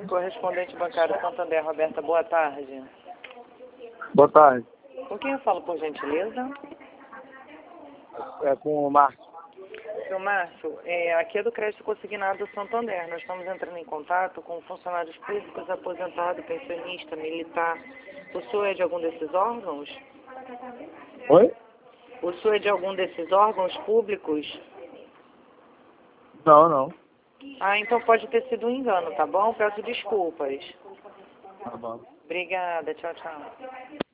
Correspondente bancário Santander, Roberta, boa tarde. Boa tarde. Com quem eu falo, por gentileza? É com o Márcio. Seu Márcio, aqui é do Crédito Consignado Santander. Nós estamos entrando em contato com funcionários públicos, aposentado, pensionista, militar. O senhor é de algum desses órgãos? Oi? O senhor é de algum desses órgãos públicos? Não. Ah, então pode ter sido um engano, tá bom? Peço desculpas. Tá bom. Obrigada, tchau, tchau.